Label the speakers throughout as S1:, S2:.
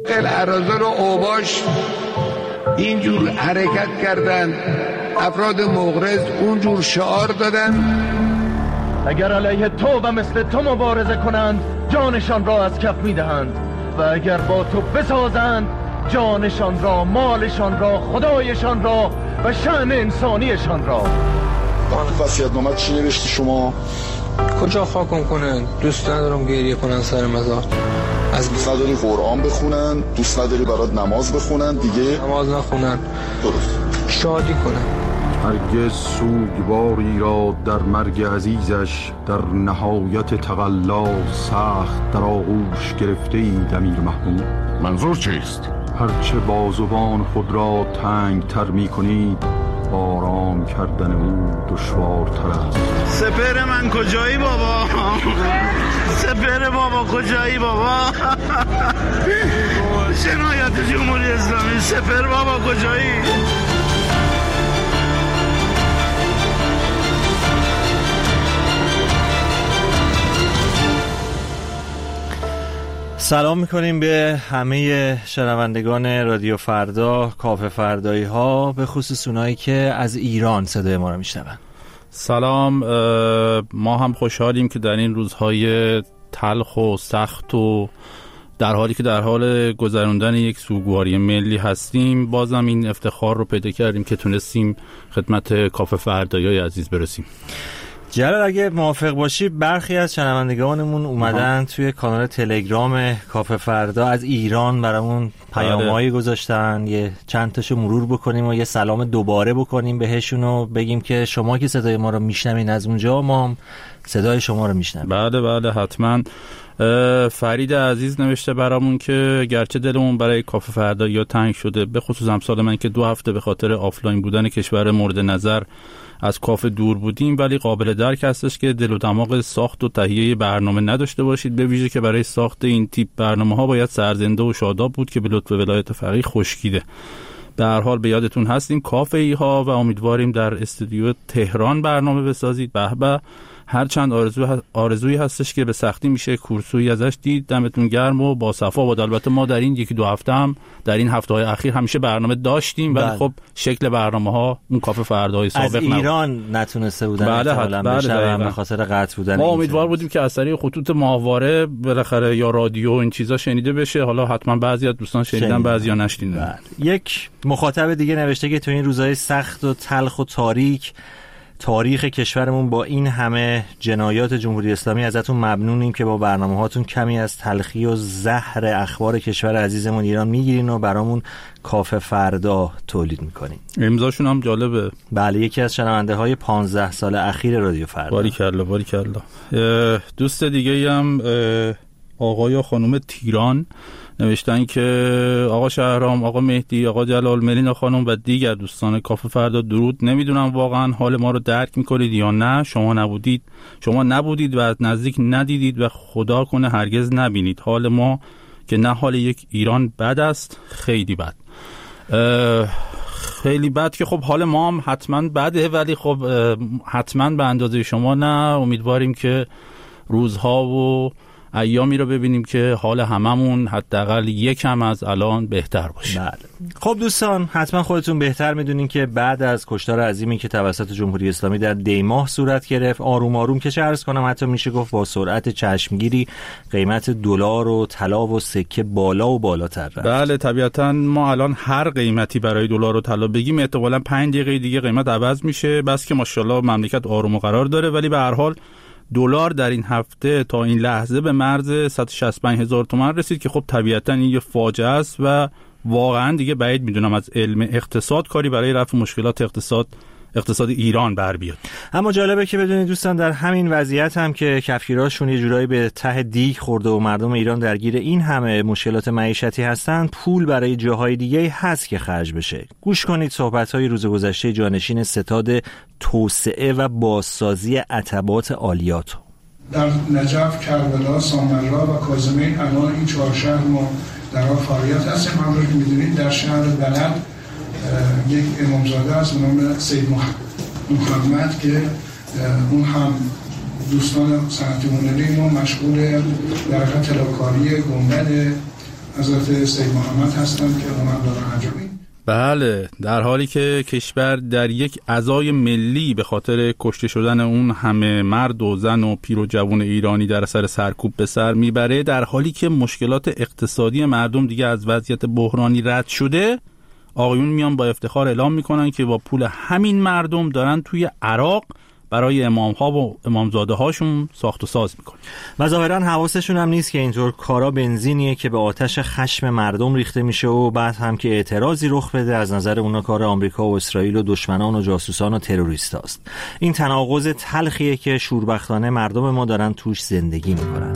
S1: اراذل و اوباش اینجور حرکت کردند، افراد مغرض اونجور شعار دادن.
S2: اگر علیه تو و مثل تو مبارزه کنند جانشان را از کف میدهند و اگر با تو بسازند جانشان را، مالشان را، خدایشان را و شأن انسانیشان را.
S3: وصیت‌نامه چی نوشتی شما؟
S4: کجا خاکم کنن؟ دوست ندارم گریه کنن سر مزار.
S3: از دوست نداری قرآن بخونن، دوست نداری برات نماز بخونن، دیگه
S4: نماز نخونن،
S3: درست
S4: شادی کنن.
S5: هرگز سوگواری را در مرگ عزیزش در نهایت تقلا سخت در آغوش گرفته اید امیر محمود.
S6: منظور چیست؟
S5: هرچه بازوان خود را تنگ تر می کنید آرام کردن او دشوارتر است.
S7: سپر من کجایی بابا؟ سپر بابا کجایی بابا؟ جنایت جمهوری اسلامی، سپر بابا کجایی؟
S8: سلام میکنیم به همه شنوندگان رادیو فردا، کافه فردایی ها، به خصوص اونایی که از ایران صدای ما رو میشنون.
S9: سلام، ما هم خوشحالیم که در این روزهای تلخ و سخت و در حالی که در حال گذراندن یک سوگواری ملی هستیم بازم این افتخار رو پیدا کردیم که تونستیم خدمت کافه فردایی عزیز برسیم.
S8: جلال اگه موافق باشی برخی از شنوندگانمون اومدن توی کانال تلگرام کافه فردا از ایران برامون پیامایی گذاشتن، یه چند تاشو مرور بکنیم و یه سلام دوباره بکنیم بهشون و بگیم که شما که صدای ما رو میشنوین از اونجا، ما هم صدای شما رو میشنویم.
S9: بله حتما. فرید عزیز نوشته برامون که گرچه دلمون برای کافه فردا یا تنگ شده، به خصوص امسال من که 2 هفته به خاطر آفلاین بودن کشور مورد نظر از کافه دور بودیم، ولی قابل درک هستش که دل و دماغ ساخت و تهیه برنامه نداشته باشید، به ویژه که برای ساخت این تیپ برنامه‌ها باید سرزنده و شاداب بود که به لطف ولایت فقیه خشکیده. به هر حال به یادتون هستیم کافه‌ای ها و امیدواریم در استودیو تهران برنامه بسازید. به هرچند آرزویی هستش که به سختی میشه کورسویی ازش دید. دمتون گرم و با صفا و البته ما در این 1-2 هفته هم در این هفته‌های اخیر همیشه برنامه داشتیم، ولی خب شکل برنامه‌ها اون کافه فردای سابق
S8: از ایران نتونسته بودن احتمالاً بشن به خاطر قطع بودن.
S9: ما امیدوار بودیم که از طریق خطوط ماهواره بالاخره یا رادیو این چیزا شنیده بشه. حالا حتما بعضی از دوستان شنیدن، بعضیا نشنیدن.
S8: یک مخاطب دیگه نوشته که تو این روزهای سخت و تلخ و تاریخ کشورمون با این همه جنایات جمهوری اسلامی ازتون ممنونیم که با برنامه‌هاتون کمی از تلخی و زهر اخبار کشور عزیزمون ایران میگیرین و برامون کافه فردا تولید میکنین.
S9: امضاشون هم جالبه.
S8: بله، یکی از شنونده‌های 15 سال اخیر رادیو فردا.
S9: باریکلا. دوست دیگه هم آقا یا خانم تیران نوشتن که آقا شهرام، آقا مهدی، آقا جلال، ملینا خانم و دیگر دوستان کافه فردا درود. نمیدونم واقعا حال ما رو درک میکنید یا نه. شما نبودید و از نزدیک ندیدید و خدا کنه هرگز نبینید. حال ما که نه حال یک ایران بد است، خیلی بد. خیلی بد که خب حال ما هم حتما بده، ولی خب حتما به اندازه شما نه. امیدواریم که روزها و ایامی رو ببینیم که حال هممون حداقل یکم از الان بهتر باشه.
S8: بله. خب دوستان، حتما خودتون بهتر میدونین که بعد از کشتار عظیمی که توسط جمهوری اسلامی در دیماه صورت گرفت، آروم آروم که چه عرض کنم حتی میشه گفت با سرعت چشمگیری قیمت دلار و طلا و سکه بالا و بالاتر رفت.
S9: بله طبیعتا ما الان هر قیمتی برای دلار و طلا بگیم احتمالاً 5 دقیقه دیگه قیمت عوض میشه، بس که ماشاءالله مملکت آروم و قرار داره. ولی به هر حال دلار در این هفته تا این لحظه به مرز 165,000 تومان رسید که خب طبیعتا این یه فاجعه است و واقعا دیگه بعید میدونم از علم اقتصاد کاری برای رفع مشکلات اقتصاد ایران بر بیاد.
S8: اما جالبه که بدونید دوستان، در همین وضعیت هم که کفگیراشون یه جورایی به ته دیگ خورده و مردم ایران درگیر این همه مشکلات معیشتی هستن، پول برای جاهای دیگه هست که خرج بشه. گوش کنید صحبت‌های روز گذشته جانشین ستاد توسعه و بازسازی عتبات عالیات.
S10: در نجف، کربلا، سامرا و کاظمین الان این 4 شهر ما در حال فعالیت هستیم. همونطور که می‌دونید در شهر بلد یک امامزاده است به نام سید محمد که اون هم دوستان صنعت هنری ما مشغول در حقیقت طلاکاری گنبد حضرت سید محمد هستند که اونم دارن انجام میدن.
S9: بله، در حالی که کشور در یک عزای ملی به خاطر کشته شدن اون همه مرد و زن و پیر و جوان ایرانی در اثر سرکوب به سر میبره، در حالی که مشکلات اقتصادی مردم دیگه از وضعیت بحرانی رد شده، آقایون میان با افتخار اعلام میکنن که با پول همین مردم دارن توی عراق برای امام‌ها و امامزاده هاشون ساخت و ساز میکنن
S8: و ظاهرا حواسشون هم نیست که اینطور کارا بنزینیه که به آتش خشم مردم ریخته میشه و بعد هم که اعتراضی رخ بده از نظر اونا کار آمریکا و اسرائیل و دشمنان و جاسوسان و تروریستاست. این تناقض تلخیه که شوربختانه مردم ما دارن توش زندگی میکنن.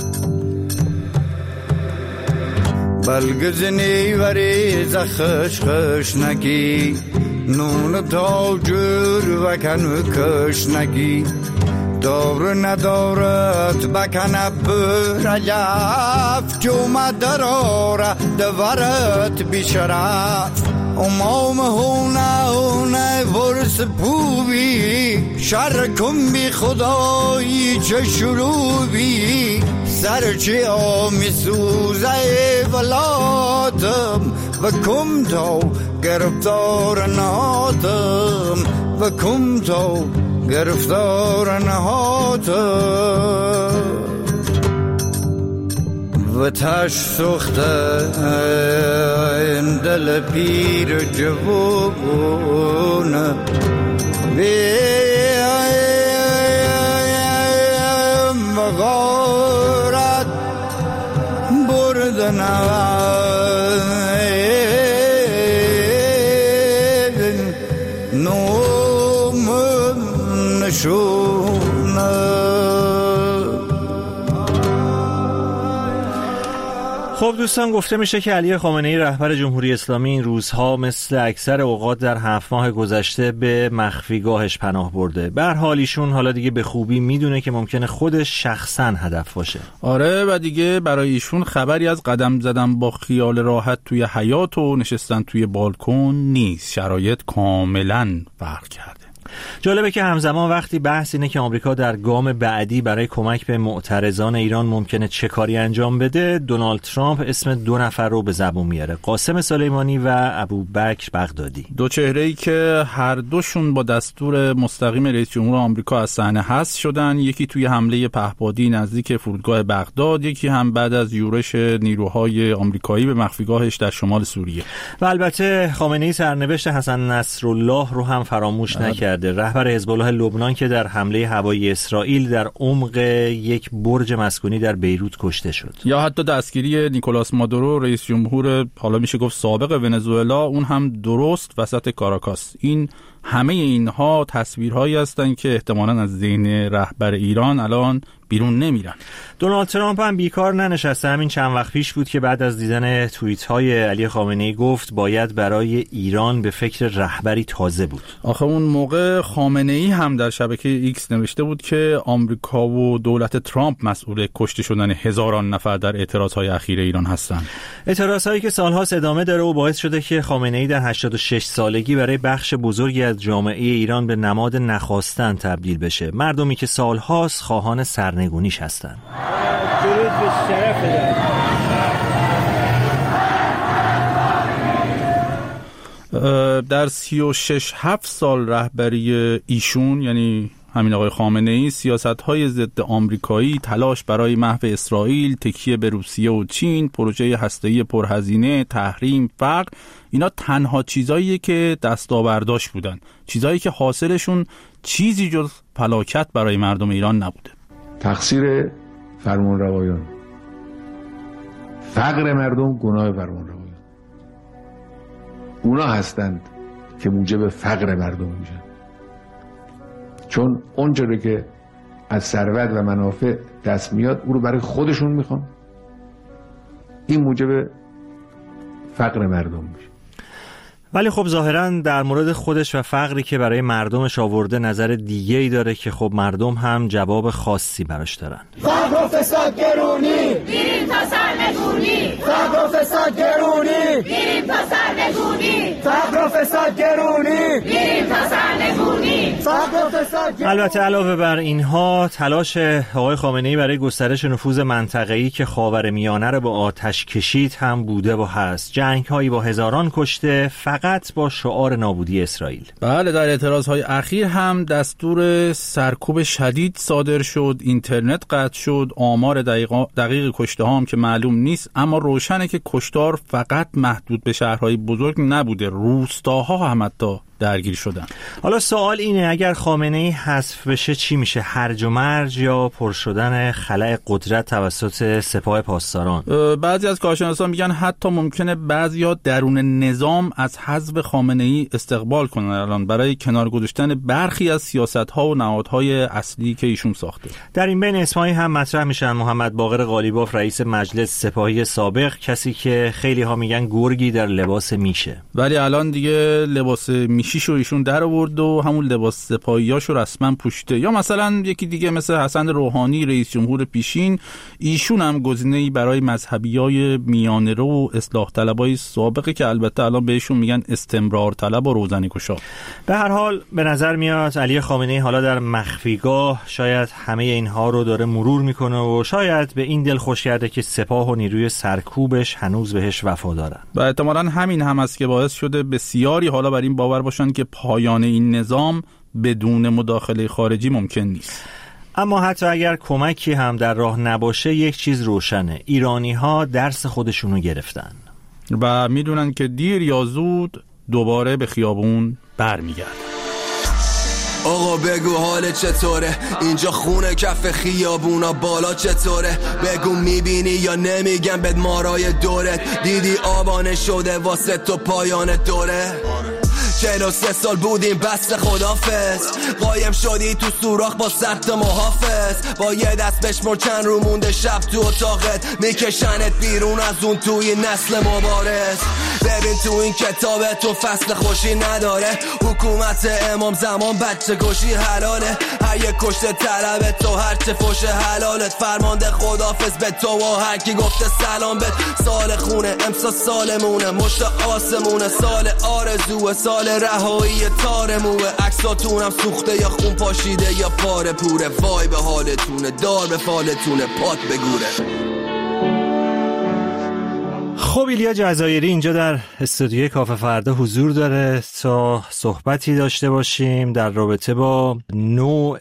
S6: بلگزنی وری زخش خش نگی نون تا جور وکن کش نگی دور ندارد بکن برلیف جوم دراره دورت بیشرف امام هونه ورس پوبی شرکم بی خدایی چه شروبی سرچی آمی سوزه ولادم و کم تو گرفتار نهاتم و کم تو گرفتار نهاتم و تش سخته این دل پیر جوون بیم و غارت بردن نوم نشونه.
S8: خب دوستان، گفته میشه که علی خامنه‌ای رهبر جمهوری اسلامی این روزها مثل اکثر اوقات در 7 ماه گذشته به مخفیگاهش پناه برده. به هر حال ایشون حالا دیگه به خوبی میدونه که ممکنه خودش شخصا هدف باشه.
S9: آره، و دیگه برای ایشون خبری از قدم زدن با خیال راحت توی حیاط و نشستن توی بالکن نیست. شرایط کاملا فرق کرده.
S8: جالبه که همزمان وقتی بحث اینه که آمریکا در گام بعدی برای کمک به معترضان ایران ممکنه چه کاری انجام بده، دونالد ترامپ اسم 2 نفر رو به زبون میاره: قاسم سلیمانی و ابوبکر بغدادی.
S9: دو چهره‌ای که هر دوشون با دستور مستقیم رئیس جمهور آمریکا از صحنه حذف شدن، یکی توی حمله پهپادی نزدیک فرودگاه بغداد، یکی هم بعد از یورش نیروهای آمریکایی به مخفیگاهش در شمال سوریه.
S8: و البته خامنه‌ای سرنوشت حسن نصرالله رو هم فراموش نکرد. رهبر حزب الله لبنان که در حمله هوایی اسرائیل در عمق یک برج مسکونی در بیروت کشته شد.
S9: یا حتی دستگیری نیکولاس مادورو، رئیس جمهور حالا میشه گفت سابق ونزوئلا، اون هم درست وسط کاراکاس. این همه اینها تصویرهایی هستند که احتمالاً از ذهن رهبر ایران الان بیرون نمیرن.
S8: دونالد ترامپ هم بیکار ننشسته. همین چند وقت پیش بود که بعد از دیدن توییت‌های علی خامنه‌ای گفت باید برای ایران به فکر رهبری تازه بود.
S9: آخه اون موقع خامنه‌ای هم در شبکه ایکس نوشته بود که آمریکا و دولت ترامپ مسئول کشته شدن هزاران نفر در اعتراضهای اخیر ایران هستند.
S8: اعتراضهایی که سال‌هاست ادامه داره و باعث شده که خامنه‌ای در 86 سالگی برای بخش بزرگی از جامعه ایران به نماد نخواستن تبدیل بشه. مردمی که سال‌هاست خواهان سرنگونیش هستند.
S11: درود به شرف
S9: در 36-7 سال رهبری ایشون، یعنی همین آقای خامنه‌ای، سیاست‌های ضد آمریکایی، تلاش برای محو اسرائیل، تکیه به روسیه و چین، پروژه هسته‌ای پرهزینه، تحریم، فقر، اینا تنها چیزاییه که دستاورداش بودن، چیزایی که حاصلشون چیزی جز فلاکت برای مردم ایران نبوده.
S12: تقصیر فرمانروایان، فقر مردم گناه فرمانروایان. اونا هستند که موجب فقر مردم میشن، چون اونجوری که از ثروت و منافع دست میاد او رو برای خودشون میخوان. این موجب فقر مردم میشه.
S8: ولی خب ظاهراً در مورد خودش و فقری که برای مردمش آورده نظر دیگه‌ای داره که خب مردم هم جواب خاصی براش دارن.
S11: فقر و فساد گرونی،
S13: بریم تا سرنگونی.
S11: فقر و فساد گرونی،
S13: بریم تا سرنگونی.
S11: فقر فقر و فساد گرونی، میریم تا سرنگونی. فقر و فساد.
S8: البته علاوه بر اینها تلاش آقای خامنه‌ای برای گسترش نفوذ منطقه‌ای که خاورمیانه را به آتش کشید هم بوده و هست. جنگ‌هایی با هزاران کشته فقط با شعار نابودی اسرائیل.
S9: بله، در اعتراضهای اخیر هم دستور سرکوب شدید صادر شد، اینترنت قطع شد، آمار دقیق کشته ها هم که معلوم نیست، اما روشنه که کشتار فقط محدود به شهرهای بزرگ نبوده، روستاها هم حتی درگیر شدن.
S8: حالا سوال اینه اگر خامنه‌ای حذف بشه چی میشه؟ هرج و مرج یا پر شدن خلأ قدرت توسط سپاه پاسداران؟
S9: بعضی از کارشناسان میگن حتی ممکنه بعضیا درون نظام از حذف خامنه‌ای استقبال کنن الان برای کنار گذاشتن برخی از سیاست‌ها و نهادهای اصلی که ایشون ساخته.
S8: در این بین اسمایی هم مطرح میشن. محمد باقر قالیباف رئیس مجلس سپاهی سابق، کسی که خیلی ها میگن گرگی در لباس میشه،
S9: ولی الان دیگه لباس میشیشو ایشون در آورد و همون لباس سپاهیاشو رسما پوشیده. یا مثلا یکی دیگه مثل حسن روحانی رئیس جمهور پیشین، ایشون هم گزینه‌ای برای مذهبیای میانه‌رو و اصلاح طلبای سابقه که البته الان بهشون میگن استمرار طلب و روزنه‌گشا.
S8: به هر حال به نظر میاد علی خامنه‌ای حالا در مخفیگاه شاید همه اینها رو داره مرور میکنه و شاید به این دل خوش کرده که سپاه و نیروی سرکوبش هنوز بهش وفادارن.
S9: و احتمالاً همین هم است که باعث شده بسیاری حالا بر این باور باشن که پایان این نظام بدون مداخله خارجی ممکن نیست.
S8: اما حتی اگر کمکی هم در راه نباشه، یک چیز روشنه: ایرانی‌ها درس خودشونو گرفتن
S9: و میدونن که دیر یا زود دوباره به خیابون برمیگردن.
S13: آقا بگو حال چطوره؟ اینجا خونه کف خیابونا بالا چطوره؟ بگو میبینی یا نمیگم بد مارای دورت؟ دیدی آبانه شده واسه تو پایان دوره؟ 43 سال بودیم بس خدافظ، قایم شدی تو سوراخ با سرت محافظ، با یه دست بشمر چند رو مونده شب تو اتاقت، میکشنت بیرون از اون توی نسل مبارز. ببین تو این کتابت تو فصل خوشی نداره، حکومت امام زمان بچه کشی حلاله، هر یک کشته طلبت تو هر چه فوش حلالت، فرمانده خدافظ به تو و هر کی گفته سلام بد. سال خونه امسا سالمونه، مشت آسمونه، سال آرزوه، سال رهایی تارموه، عکساتونم سوخته یا خون پاشیده یا پاره پوره، وای به حالتونه، دار به فالتونه، پات بگوره.
S8: خب ایلیا جزایری اینجا در استودیوی کافه فردا حضور داره تا صحبتی داشته باشیم در رابطه با نوع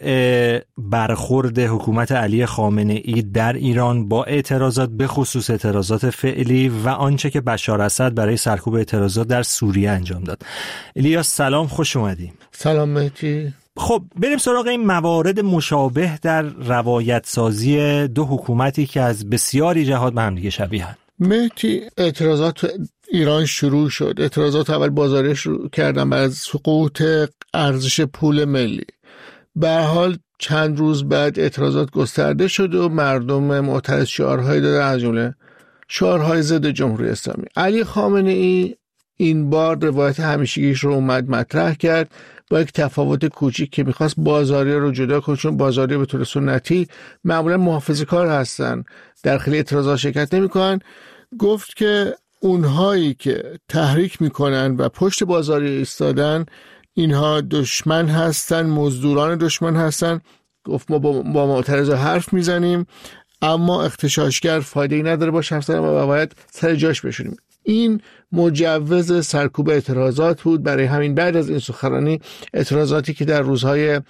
S8: برخورد حکومت علی خامنه‌ای در ایران با اعتراضات، به خصوص اعتراضات فعلی و آنچه که بشار اسد برای سرکوب اعتراضات در سوریه انجام داد. ایلیا سلام، خوش اومدیم.
S14: سلام مهدی.
S8: خب بریم سراغ این موارد مشابه در روایت سازی دو حکومتی که از بسیاری جهات به هم دیگه شبیهن.
S14: مهدی، اعتراضات ایران شروع شد. اعتراضات اول بازاری شروع کردن بعد از سقوط ارزش پول ملی. به هر حال چند روز بعد اعتراضات گسترده شد و مردم معترض شعارهایی دادن، از جمله شعارهای ضد جمهوری اسلامی. علی خامنه‌ای این بار روایت همیشگیش رو اومد مطرح کرد با یک تفاوت کوچیک که میخواست بازاری رو جدا کنه، چون بازاری به طور سنتی معمولا محافظه‌کار هستن، در خیلی اعتراضات شرکت نمی‌کنن. گفت که اونهایی که تحریک میکنن و پشت بازاری ایستادن اینها دشمن هستن، مزدوران دشمن هستن. گفت ما با معترضا حرف میزنیم اما اغتشاشگر فایده‌ای نداره باشه حرف زدن و باید سر جاش بشونیم. این مجوز سرکوب اعتراضات بود. برای همین بعد از این سخنرانی اعتراضاتی که در روزهای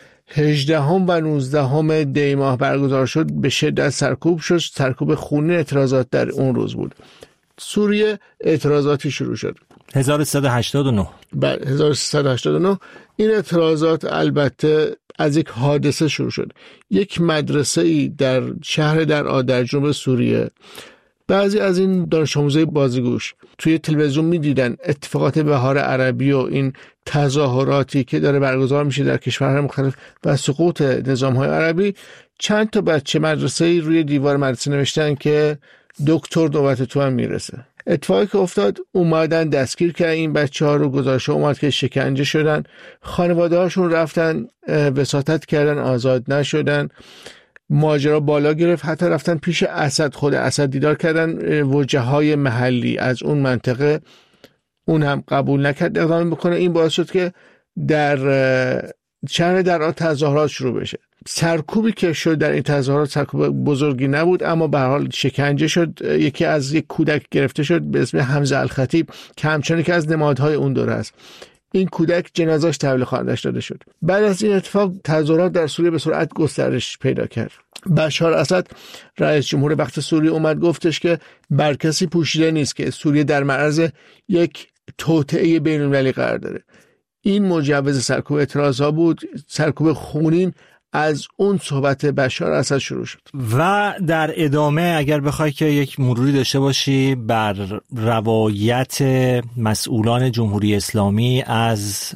S14: 18 و 19 دی ماه برگزار شد به شدت سرکوب شد. سرکوب خونین اعتراضات در اون روز بود. سوریه اعتراضاتی شروع شد
S8: 1389.
S14: بعد 1389 این اعتراضات البته از یک حادثه شروع شد. یک مدرسه‌ای در شهر درعا در جنوب سوریه، بعضی از این دانش آموزای بازیگوش توی تلویزیون می‌دیدن اتفاقات بهار عربی و این تظاهراتی که داره برگزار میشه در کشورهای مختلف و سقوط نظام‌های عربی. چند تا بچه مدرسه‌ای روی دیوار مدرسه نوشتن که دکتر نوبت تو هم میرسه. اتفاقی که افتاد، اومدن دستگیر کردن این بچه‌ها رو. گزارش اومد که شکنجه شدن، خانواده‌هاشون رفتن وساطت کردن، آزاد نشدن. ماجرا بالا گرفت، حتی رفتن پیش اسد، خود اسد دیدار کردن. وجههای محلی از اون منطقه اون هم قبول نکرد اقدام بکنه. این باعث شد که در شهر درعا تظاهرات شروع بشه. سرکوبی که شد در این تظاهرات سرکوب بزرگی نبود، اما به هر حال شکنجه شد. یکی از یک کودک گرفته شد به اسم حمزه الخطیب که همچنان که از نمادهای اون دوره است. این کودک جنازه‌اش تحویل خانواده‌اش داده شد. بعد از این اتفاق تظاهرات در سوریه به سرعت گسترش پیدا کرد. بشار اسد رئیس جمهور وقت سوریه اومد گفتش که بر کسی پوشیده نیست که سوریه در معرض یک توطئه بین‌المللی قرار داره. این مجوز سرکوب اعتراضا بود، سرکوب خونین از اون صحبت بشار اسد شروع شد.
S8: و در ادامه اگر بخوای که یک مروری داشته باشی بر روایت مسئولان جمهوری اسلامی از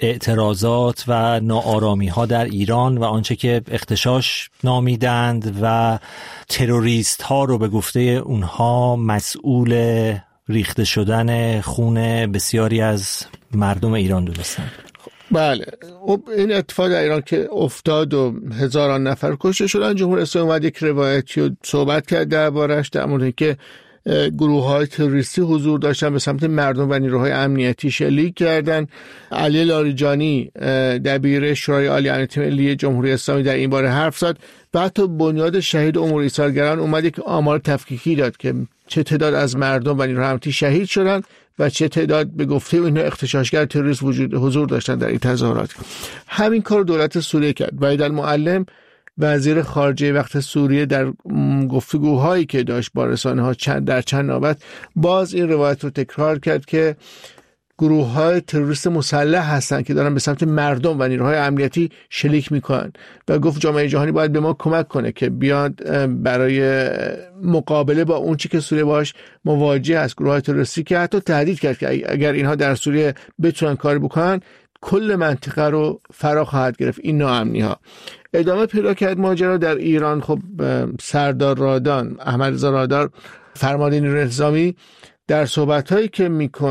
S8: اعتراضات و ناآرامی ها در ایران و آنچه که اغتشاش نامیدند و تروریست ها رو به گفته اونها مسئول ریخته شدن خون بسیاری از مردم ایران دونستند.
S14: بله، این اتفاق در ایران که افتاد و هزاران نفر کشته شدن، جمهوری اسلامی اومد یک روایتی رو صحبت کرد دربارش، در مورد که گروه‌های تروریستی حضور داشتن، به سمت مردم و نیروهای امنیتی شلیک کردن. علی لاریجانی دبیر شورای عالی امنیت ملی جمهوری اسلامی در این باره حرف زد و حتی بنیاد شهید امور ایثارگران اومد یک آمار تفکیکی داد که چه تعداد از مردم و نیروهای امنیتی شهید شدن و چه تعداد به گفته اینها اغتشاشگر تروریست حضور داشتن در این تظاهرات. همین کار دولت سوریه کرد. وحید المعلم وزیر خارجه وقت سوریه در گفتگوهایی که داشت با رسانه‌ها در چند نوبت باز این روایت رو تکرار کرد که گروه‌های تروریست مسلح هستند که دارن به سمت مردم و نیروهای امنیتی شلیک میکنن و گفت جامعه جهانی باید به ما کمک کنه که بیاد برای مقابله با اون چی که سوریه باش مواجه است. گروه‌های تروریستی که حتی تهدید کرد که اگر اینها در سوریه بتونن کار بکنن کل منطقه رو فرا خواهد گرفت این ناامنی‌ها. ادامه پیدا کرد ماجرا در ایران. خب سردار رادان، احمد رضا رادان، فرمانده نیروی انتظامی، در صحبت‌هایی که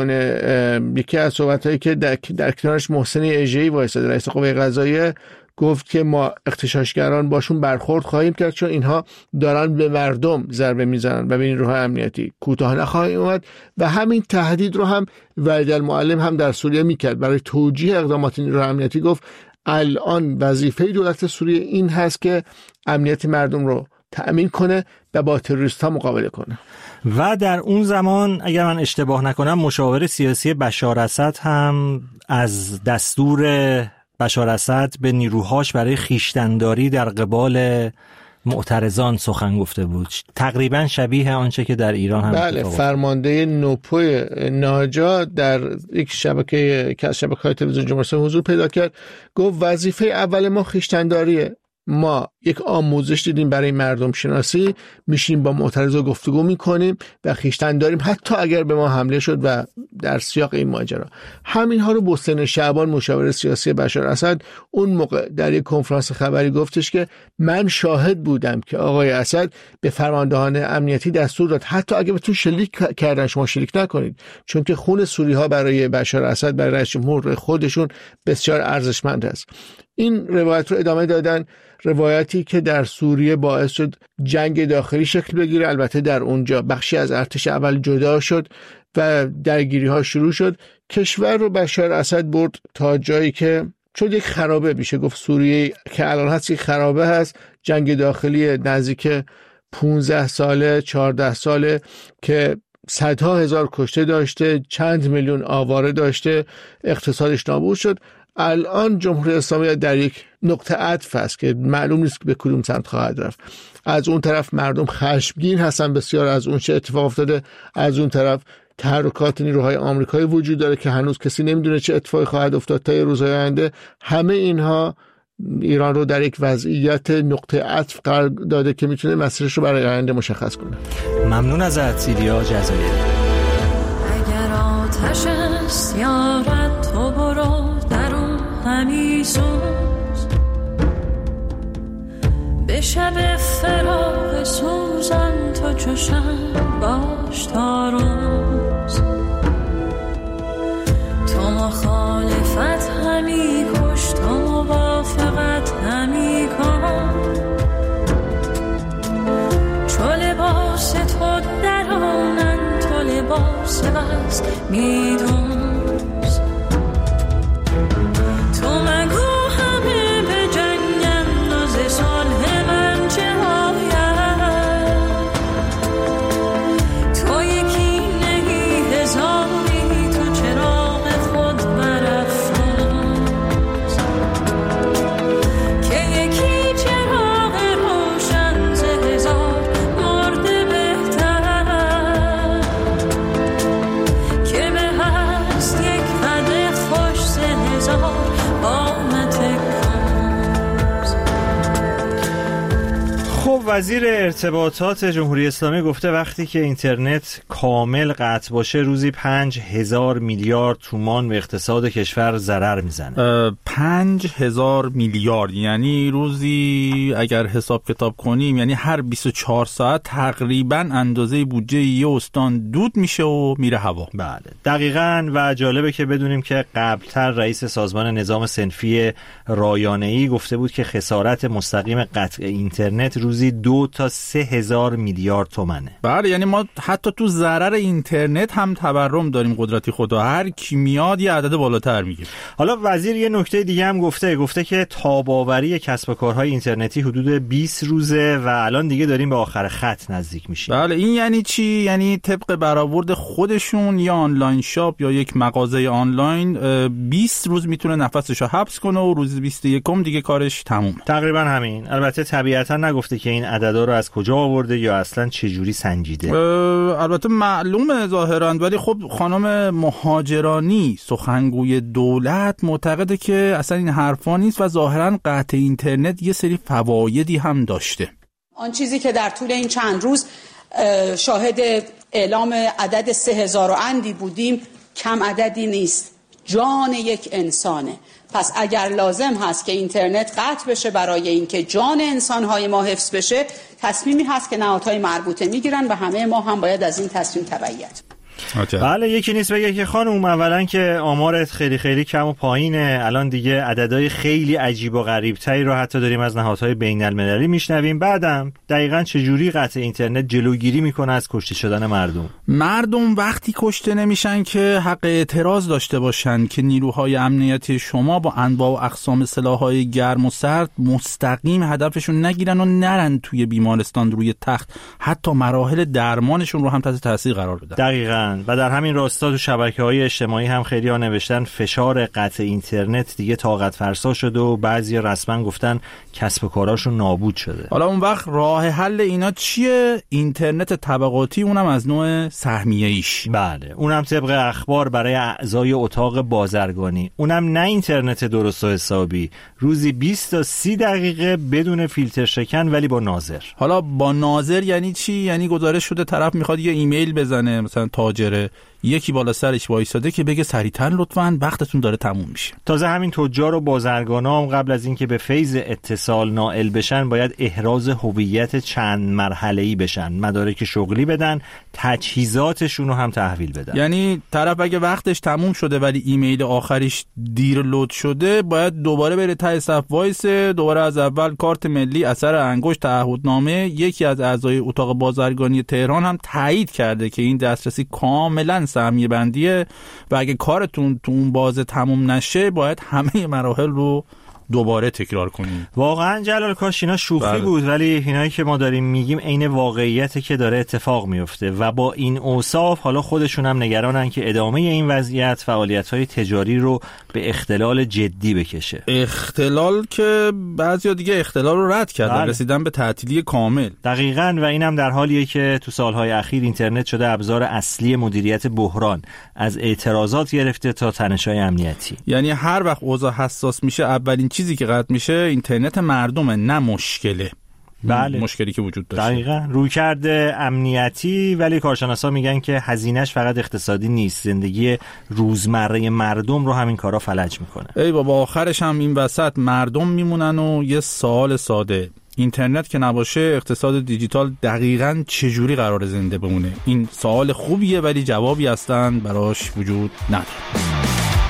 S14: میکنه، یکی از صحبت‌هایی که در کنارش محسن اژه‌ای وایساده رئیس قوه قضاییه، گفت که ما اغتشاشگران باشون برخورد خواهیم کرد چون اینها دارن به مردم ضربه میزنن و به نیروهای امنیتی کوتاه نخواهیم اومد. و همین تهدید رو هم وحید المعلم هم در سوریه میکرد. برای توجیه اقدامات نیروهای امنیتی گفت الان وظیفه دولت سوریه این هست که امنیت مردم رو تأمین کنه و با تروریست‌ها مقابله کنه.
S8: و در اون زمان اگر من اشتباه نکنم مشاور سیاسی بشار اسد هم از دستور بشار اسد به نیروهاش برای خویشتن‌داری در قبال معترضان سخن گفته بود، تقریبا شبیه آنچه که در ایران هم
S14: بله، فرمانده نوپوی ناجا در یک شبکه که از شبکه‌های تلویزیون جمهوری اسلامی حضور پیدا کرد، گفت وظیفه اول ما خویشتن‌داریه. ما یک آموزش دیدیم برای مردم شناسی، میشیم با معترضا گفتگو میکنیم و خویشتن داریم حتی اگر به ما حمله شد. و در سیاق این ماجرا همینها رو بستان شعبان مشاور سیاسی بشار اسد اون موقع در یک کنفرانس خبری گفتش که من شاهد بودم که آقای اسد به فرماندهان امنیتی دستور داد حتی اگه بهتون شلیک کردن شما شلیک نکنید، چون که خون سوری ها برای بشار اسد، برای رئیس جمهور خودشون بسیار ارزشمند است. این روایت رو ادامه دادن، روایتی که در سوریه باعث شد جنگ داخلی شکل بگیره. البته در اونجا بخشی از ارتش اول جدا شد و درگیری ها شروع شد. کشور رو بشار اسد برد تا جایی که شد یک خرابه، میشه گفت سوریه که الان هست یک خرابه هست. جنگ داخلی نزدیک 15 ساله 14 ساله که صدها هزار کشته داشته، چند میلیون آواره داشته، اقتصادش نابود شد. الان جمهوری اسلامی در یک نقطه عطف است که معلوم نیست به کدوم سمت خواهد رفت. از اون طرف مردم خشمگین هستن بسیار از اون چه اتفاق افتاده، از اون طرف تحرکات نیروهای آمریکایی وجود داره که هنوز کسی نمیدونه چه اتفاقی خواهد افتاد تا روزهای آینده. همه اینها ایران رو در یک وضعیت نقطه عطف قرار داده که میتونه مسیرش رو برای آینده مشخص کنه.
S8: ممنون ازت ایلیا جزایری.
S15: اگر آتش است یارد تو برو در اون همی سوز، به شب فراق سوزان تو چو شمع باش تا روز. تو مخالفت همی کش تو موافقت همی کن، چو لباس تو درانن تو فاسق است میدوز. تو مگو همه به جنگند و ز صلح من چه آید، تو یکی نهی هزاری، تو چراغ خود برافروز که یکی چراغ روشن ز هزار مرده بهتر، که به هست یک قدر خوش ز هزار قامت کاموز.
S8: خب وزیر ارتباطات جمهوری اسلامی گفته وقتی که اینترنت کامل قطع باشه روزی 5,000 میلیارد تومان به اقتصاد کشور ضرر میزنه.
S9: 5,000 میلیارد یعنی روزی اگر حساب کتاب کنیم یعنی هر 24 ساعت تقریبا اندازه بودجه یه استان دود میشه و میره هوا.
S8: بله دقیقاً. و جالبه که بدونیم که قبلتر رئیس سازمان نظام صنفی رایانه‌ای گفته بود که خسارت مستقیم قطع اینترنت روزی 2 تا 3,000 میلیارد تومنه.
S9: بله یعنی ما حتی تو ضرر اینترنت هم تورم داریم، قدرتی خدا، هر کی میاد یه عدد بالاتر میگه.
S8: حالا وزیر یه نکته دیگه هم گفته که تاب‌آوری کسب و کارهای اینترنتی حدود 20 روزه و الان دیگه داریم به آخر خط نزدیک میشیم.
S9: بله این یعنی چی؟ یعنی طبق برآورد خودشون یا آنلاین شاپ یا یک مغازه آنلاین 20 روز میتونه نفسشو حبس کنه و روز 21 دیگه کارش تموم.
S8: تقریبا همین. البته طبیعتا نگفته که این عددا رو از کجا آورده یا اصلا چه جوری سنجیده.
S9: البته معلومه ظاهرا، ولی خب خانم مهاجرانی سخنگوی دولت معتقده که اصلا این حرفا نیست و ظاهرا قطع اینترنت یه سری فوایدی هم داشته.
S16: آن چیزی که در طول این چند روز شاهد اعلام عدد 3,000 و اندی بودیم کم عددی نیست، جان یک انسانه. پس اگر لازم هست که اینترنت قطع بشه برای اینکه جان انسانهای ما حفظ بشه، تصمیمی هست که نهادهای مربوطه میگیرن و همه ما هم باید از این تصمیم تبعیت.
S8: بله یکی نیست بگه که خانم اولا که آمارت خیلی خیلی کم و پایینه، الان دیگه عددهای خیلی عجیب و غریب تری رو حتی داریم از نهادهای بین المللی میشنویم. بعدم دقیقاً چجوری قطع اینترنت جلوگیری میکنه از کشته شدن مردم
S9: وقتی کشته نمیشن که حق اعتراض داشته باشن که نیروهای امنیتی شما با انواع و اقسام سلاحهای گرم و سرد مستقیم هدفشون نگیرن و نرن توی بیمارستان روی تخت، حتی مراحل درمانشون رو هم تحت تاثیر قرار بدن.
S8: دقیقاً. و در همین راستا تو شبکه‌های اجتماعی هم خیلی ها نوشتن فشار قطع اینترنت دیگه طاقت فرسا شده و بعضی رسما گفتن کسب و کاراشون نابود شده.
S9: حالا اون وقت راه حل اینا چیه؟ اینترنت طبقاتی، اونم از نوع سهمیه‌ایش.
S8: بله اونم طبق اخبار برای اعضای اتاق بازرگانی، اونم نه اینترنت درست و حسابی، روزی 20 تا 30 دقیقه بدون فیلتر شکن ولی با ناظر.
S9: حالا با ناظر یعنی چی؟ یعنی گزارش شده طرف میخواد یه ایمیل بزنه، مثلا تاجره، یکی بالا سرش وایساده که بگه سریعتر لطفاً وقتتون داره تموم میشه.
S8: تازه همین تجار و بازرگانام قبل از اینکه به فیض اتصال نائل بشن باید احراز هویت چند مرحله‌ای بشن، مدارک شغلی بدن، تجهیزاتشون رو هم تحویل بدن.
S9: یعنی طرف اگه وقتش تموم شده ولی ایمیل آخریش دیر لود شده باید دوباره بره ته صف وایسه، دوباره از اول کارت ملی، اثر انگشت، تعهدنامه. یکی از اعضای اتاق بازرگانی تهران هم تایید کرده که این دسترسی کاملاً سهمیه بندیه و اگه کارتون تو اون بازه تموم نشه باید همه مراحل رو دوباره تکرار کنیم.
S8: واقعا جلال کاش اینا شوخی بود، ولی اینایی که ما داریم میگیم عین واقعیته که داره اتفاق میفته و با این اوصاف حالا خودشون هم نگرانن که ادامه این وضعیت فعالیت‌های تجاری رو به اختلال جدی بکشه.
S9: اختلال که بعضیا دیگه اختلال رو رد کردن، رسیدن به تعطیلی کامل.
S8: دقیقاً. و اینم در حالیه که تو سالهای اخیر اینترنت شده ابزار اصلی مدیریت بحران، از اعتراضات گرفته تا تنش‌های امنیتی.
S9: یعنی هر وقت اوضاع حساس میشه اولین چیزی که قطع میشه اینترنت مردمه، نه مشکله.
S8: بله.
S9: مشکلی که وجود داشته.
S8: دقیقاً. رویکرد امنیتی، ولی کارشناسا میگن که هزینه‌اش فقط اقتصادی نیست، زندگی روزمره مردم رو همین کارا فلج میکنه.
S9: ای بابا آخرش هم این وسط مردم میمونن. و یه سوال ساده، اینترنت که نباشه اقتصاد دیجیتال دقیقاً چجوری قرار زنده بمونه؟ این سوال خوبیه ولی جوابی اصلاً براش وجود نداره.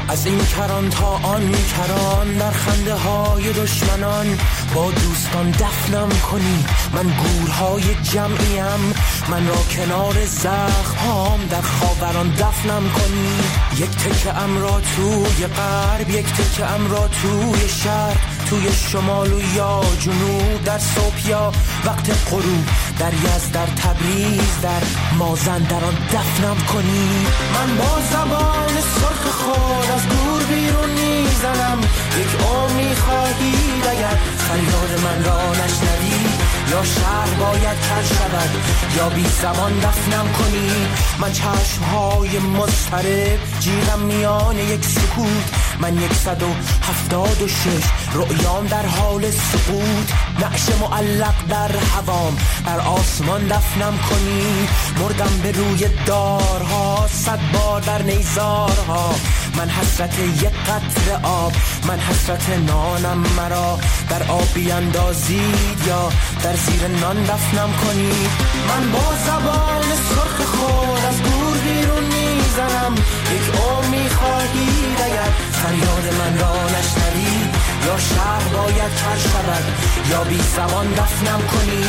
S17: از این کران تا آن کران، در خنده های دشمنان با دوستان دفنم کنی. من گورهای جمعیم، من را کنار زخم هام در خاوران دفنم کنی. یک تکه ام را توی غرب، یک تکه ام را توی شرق، توی شمال و یا جنوب، در صبح یا وقت غروب، در یزد، در تبریز، در مازندران دفنم کنی. من با زبان سرخ خود از دور بیرون میزنم. یک عمری خواهید اگر فریاد من را نشنوی، یا شهر باید کر شود یا بی زبان دفنم کنی. من چشمهای مضطرب جیغم میان یک سکوت، من 176 رؤیام در حال سقوط. نعش معلق در هوام بر آسمان دفنم کنی. مردم به روی دارها 100 بار در نیزارها. من حسرت یک قطره آب، من حسرت نانم، مرا در آب بیندازید یا در زیر نان دفنم کنی. من با زبان سرخ خود از دور بیرون میزنم. یک عمری خواهید اگر فریاد من را نشنوی، یا شهر باید کر شود یا بی زبان دفنم کنی.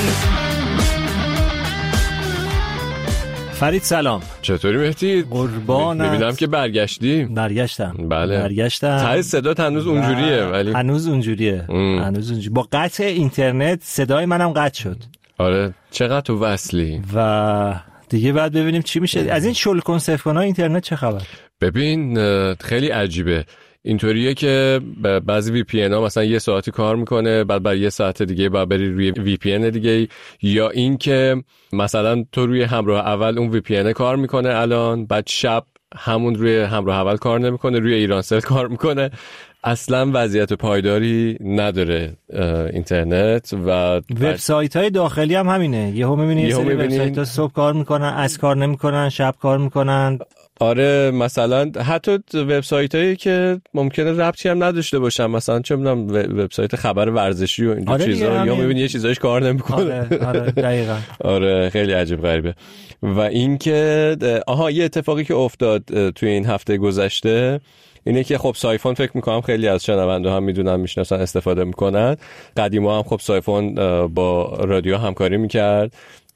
S8: فرید سلام.
S18: چطوری مهدی؟
S8: قربانت.
S18: میبینم که برگشتم.
S8: بله برگشتم.
S18: ته صدات هنوز اونجوریه ولی
S8: هنوز اونجوریه. با قطع اینترنت صدای منم قطع شد.
S18: آره چقدر تو وصلی
S8: و دیگه بعد ببینیم چی میشه. از این شل کنسرف‌کنای اینترنت چه خبر؟
S18: ببین خیلی عجیبه. اینطوریه که بعضی وی پی ان ها مثلا یه ساعتی کار میکنه، بعد یه ساعت دیگه بعد بری روی وی پی ان دیگه، یا این که مثلا تو روی همراه اول اون وی پی ان کار میکنه الان، بعد شب همون روی همراه اول کار نمیکنه، روی ایرانسل کار میکنه. اصلا وضعیت پایداری نداره اینترنت. و
S8: وبسایت های داخلی هم همینه. یهو میبینی یه سری وبسایت ها صبح کار میکنن، از کار نمیکنن، شب کار میکنن.
S18: آره مثلا حتی وبسایت هایی که ممکنه ربطی هم نداشته باشن، مثلا چه میدونم وبسایت خبر ورزشی و این چیزا، یا میبینی یه چیزایش کار نمیکنه.
S8: آره دقیقاً.
S18: آره خیلی عجیب غریبه. و اینکه یه اتفاقی که افتاد توی این هفته گذشته اینه که خب سایفون فکر میکنم خیلی از شنونده هم میدونن میشناسن استفاده میکنن. قدیما هم خب سایفون با رادیو همکاری میکرد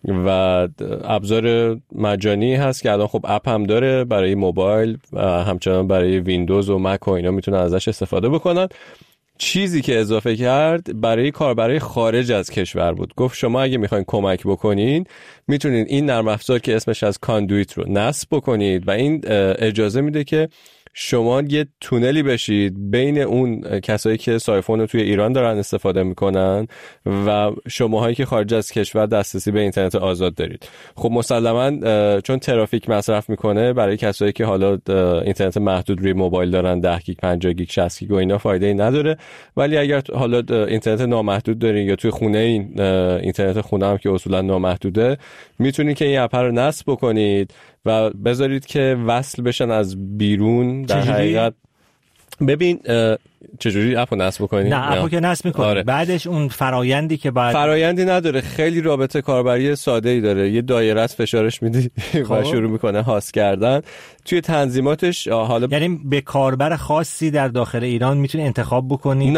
S18: و ابزار مجانی هست که الان خب اپ هم داره برای موبایل و همچنان برای ویندوز و مک و اینا میتونن ازش استفاده بکنن. چیزی که اضافه کرد برای کاربرای خارج از کشور بود. گفت شما اگه میخواین کمک بکنین میتونید این نرم افزار که اسمش از کاندویت رو نصب بکنید و این اجازه میده که شما یه تونلی بشید بین اون کسایی که سایفون رو توی ایران دارن استفاده میکنن و شماهایی که خارج از کشور دسترسی به اینترنت آزاد دارید. خب مسلماً چون ترافیک مصرف میکنه برای کسایی که حالا اینترنت محدود روی موبایل دارن 10 گیگ 50 گیگ 60 گیگ و اینا فایده ای نداره. ولی اگر حالا اینترنت نامحدود دارین یا توی خونه اینترنت خونه هم که اصولا نامحدوده، میتونید که این اپ رو نصب بکنید و بذارید که وصل بشن از بیرون. در حقیقت ببین چجوری اپو نصب بکنی؟
S8: نه اپو که نصب میکنی. آره. بعدش اون فرایندی که بعد
S18: فرایندی نداره، خیلی رابطه کاربری ساده ای داره. یه دایره است فشارش میدی و شروع میکنه هاست کردن. توی تنظیماتش حالا
S8: یعنی به کاربر خاصی در داخل ایران میتونی انتخاب بکنی؟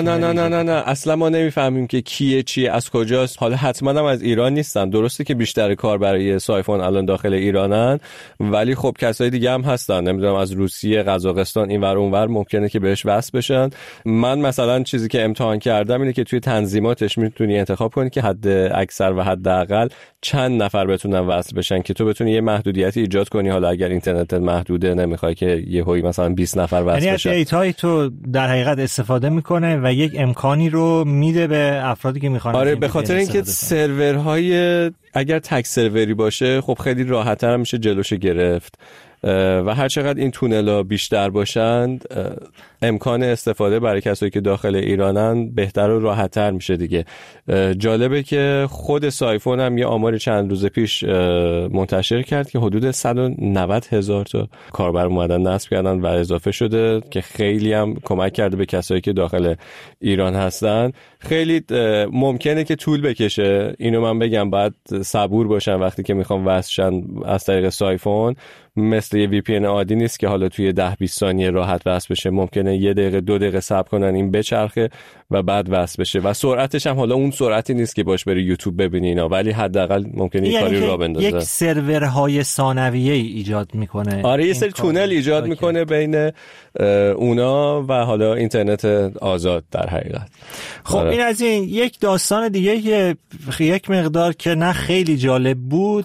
S18: نه اصلا ما نمیفهمیم که کیه چیه از کجاست. حالا حتما هم از ایران نیستن، درسته که بیشتر کاربری سایفون الان داخل ایرانن، ولی خب کسای دیگه هم هستن، نمیدونم از روسیه، قزاقستان، اینور اونور ممکنه که بهش وصل بشن. من مثلا چیزی که امتحان کردم اینه که توی تنظیماتش میتونی انتخاب کنی که حد اکثر و حد اقل چند نفر بتونن وصل بشن که تو بتونی یه محدودیتی ایجاد کنی. حالا اگر اینترنت محدوده نمیخوای که یهویی مثلا 20 نفر وصل بشن.
S8: یعنی دیتای تو در حقیقت استفاده میکنه و یک امکانی رو میده به افرادی که میخوان.
S18: آره به خاطر اینکه سرورهای اگر تک سروری باشه خب خیلی راحت‌تر میشه جلوش گرفت و هر چقدر این تونل‌ها بیشتر باشند امکان استفاده برای کسایی که داخل ایرانن بهتر و راحت‌تر میشه دیگه. جالبه که خود سایفون هم یه آمار چند روز پیش منتشر کرد که حدود 190,000 تا کاربر اومدن نصب کردن و اضافه شده که خیلی هم کمک کرده به کسایی که داخل ایران هستن. خیلی ممکنه که طول بکشه، اینو من بگم، باید صبور باشن وقتی که میخوام وصل شن از طریق سایفون. مثل یه VPN عادی نیست که حالا توی 10-20 ثانیه راحت وصل بشه. ممکنه 1 دقیقه 2 دقیقه صبر کنن این بچرخه و بعد وصل بشه و سرعتش هم حالا اون سرعتی نیست که باش بری یوتیوب ببینی اینا، ولی حداقل ممکنه یه کاری راه بندازه.
S8: یک سرورهای ثانویه ایجاد میکنه.
S18: آره یه سری تونل ایجاد میکنه بین اونا و حالا اینترنت آزاد در حقیقت.
S8: خب این از این. یک داستان دیگه یک مقدار که نه خیلی جالب بود،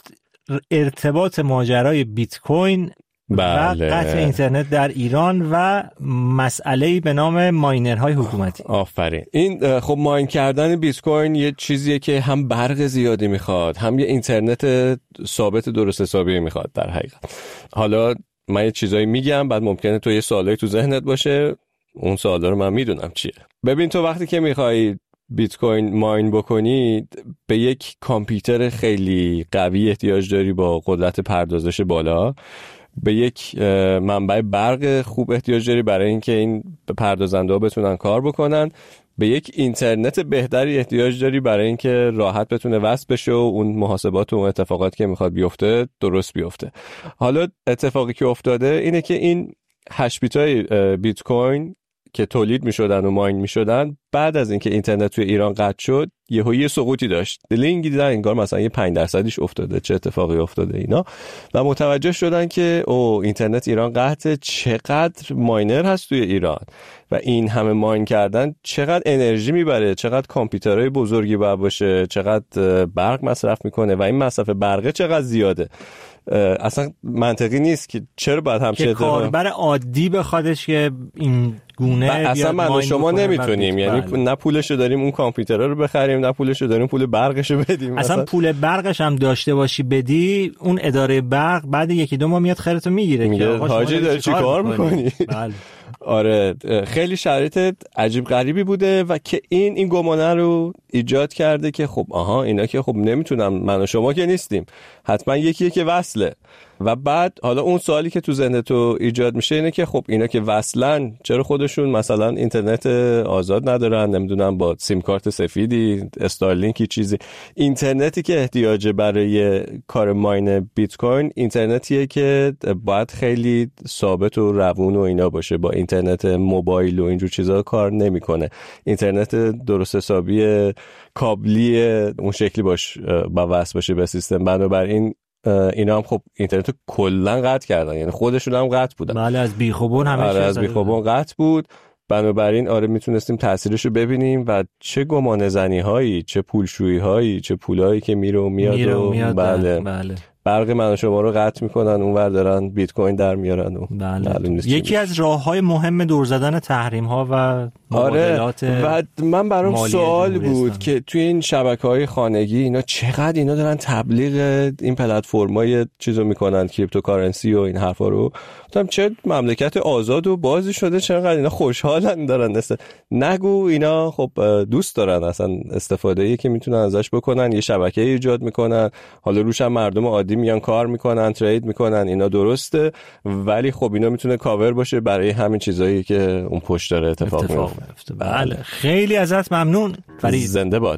S8: ارتباط ماجرای بیت کوین و قطع اینترنت در ایران و مسئله‌ای به نام ماینرهای حکومتی.
S18: آفرین. این خب ماین کردن بیت کوین یه چیزیه که هم برق زیادی میخواد، هم یه اینترنت ثابت درست حسابی میخواد در حقیقت. حالا من یه چیزایی میگم، بعد ممکنه تو یه سوالایی تو ذهنت باشه، اون سوالا رو من میدونم چیه. ببین تو وقتی که میخوای بیت کوین ماین بکنی به یک کامپیوتر خیلی قوی احتیاج داری با قدرت پردازش بالا، به یک منبع برق خوب احتیاج داری برای اینکه این پردازنده ها بتونن کار بکنن، به یک اینترنت بهتری احتیاج داری برای اینکه راحت بتونه وصل بشه و اون محاسبات و اون اتفاقاتی که میخواد بیفته درست بیفته. حالا اتفاقی که افتاده اینه که این هش بیتای بیت کوین که تولید میشدن و ماین میشدن بعد از اینکه اینترنت توی ایران قطع شد یه سقوطی داشت. لینگی دیدن انگار مثلا یه 5% افتاده، چه اتفاقی افتاده اینا، و متوجه شدن که اینترنت ایران قطعه، چقدر ماینر هست توی ایران و این همه ماین کردن چقدر انرژی میبره، چقدر کامپیوترهای بزرگی باید باشه، چقدر برق مصرف میکنه و این مصرف برقه چقدر زیاده. اصلا منطقی نیست که چرا باید همچین
S8: که کاربر عادی بخوادش که این گونه
S18: اصلا من و شما نمیتونیم، یعنی نه پولشو داریم اون کامپیوترها رو بخریم، نه پولشو داریم پول برقشو بدیم.
S8: اصلا پول برقش هم داشته باشی بدی، اون اداره برق بعد 1-2 ماه میاد خیرتو میگیره که آقا
S18: حاجی داری چی کار میکنی؟
S8: بله.
S18: آره خیلی شرایط عجیب غریبی بوده و که این گمانه رو ایجاد کرده که خب اینا که خب نمیتونم، من و شما که نیستیم، حتما یکیه که وصله. و بعد حالا اون سوالی که تو ذهن تو ایجاد میشه اینه که خب اینا که وصلن چرا خودشون مثلا اینترنت آزاد ندارن، نمیدونم با سیم کارت سفیدی، استارلینکی، چیزی. اینترنتی که احتیاجه برای کار ماین بیت کوین اینترنتیه که باید خیلی ثابت و روون و اینا باشه، با اینترنت موبایل و اینجور چیزا کار نمیکنه. اینترنت درست حسابی کابلی اون شکلی با وصل باشه به سیستم. بنابراین اینا هم خب اینترنت رو کلا قطع کردن، یعنی خودشون هم قطع بودن.
S8: بله از بیخوبون همه چیز
S18: از بیخوبون قطع بود. بنابراین میتونستیم تاثیرش رو ببینیم و چه گمانه زنی هایی، چه پولشویی هایی، چه پولایی که میره و میاد.
S8: بله.
S18: برق من و شما رو قطع میکنن، اونور دارن بیت کوین در میارن و
S8: یکی از راههای مهم دور زدن تحریم ها و مبادلات.
S18: و من برام سوال بود که توی این شبکه‌های خانگی اینا چقدر اینا دارن تبلیغ این پلتفرم‌های چیزو میکنن، کریپتوکارنسی و این حرفا رو. گفتم چه مملکت آزاد و بازی شده، چقدر اینا خوشحالن دارن نگو اینا خب دوست دارن اصلا استفاده‌ای که میتونن ازش بکنن، یه شبکه ایجاد میکنن، حالا روش هم مردم عادی میان کار میکنن، ترید میکنن، اینا درسته، ولی خب اینا میتونه کاور باشه برای همین چیزایی که اون پشت داره اتفاق میفته.
S8: بله خیلی ازت ممنون فرید.
S18: زنده باد.